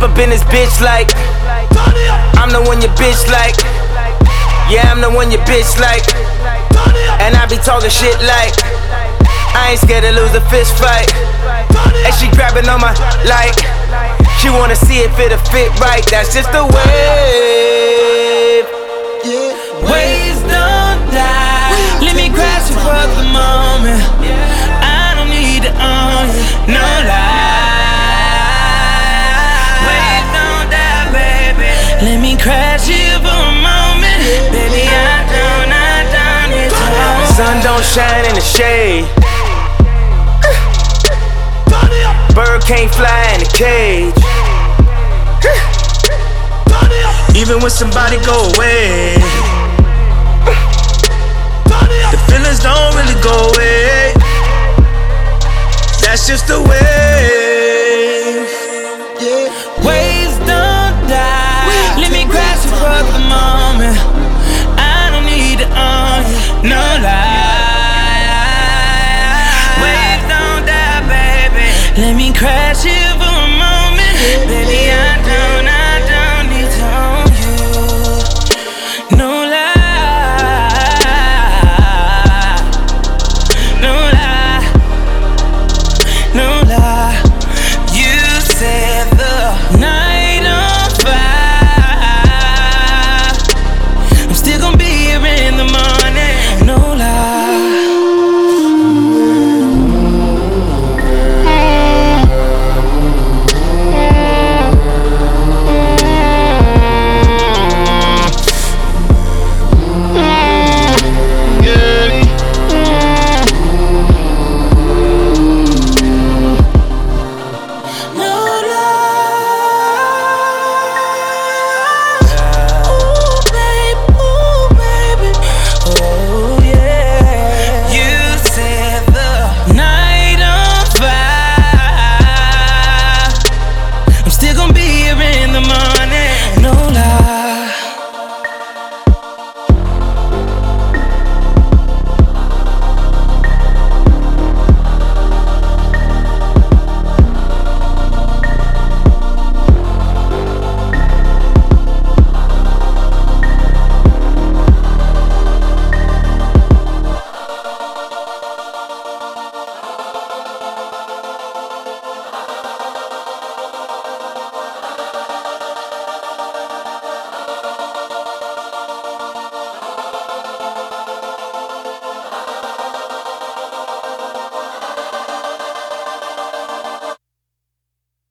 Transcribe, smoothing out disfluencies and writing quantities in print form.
up in this bitch like I'm the one your bitch like. Yeah, I'm the one your bitch like. And I be talking shit like I ain't scared to lose a fist fight. And she grabbing on my like she wanna see if it'll fit right. That's just the wave. Waves don't die. Let me crash you for the moment. I don't need to own you, no lie. Waves don't die, baby. Let me crash you for a moment. Baby, I don't need to own you. Sun don't shine in the shade. Bird can't fly in a cage. Even when somebody go away, the feelings don't really go away. That's just the way. Waves don't die. Let me crash you for the moment. I don't need to own you, no lie. Waves don't die, baby. Let me crash you for a moment. Baby, I don't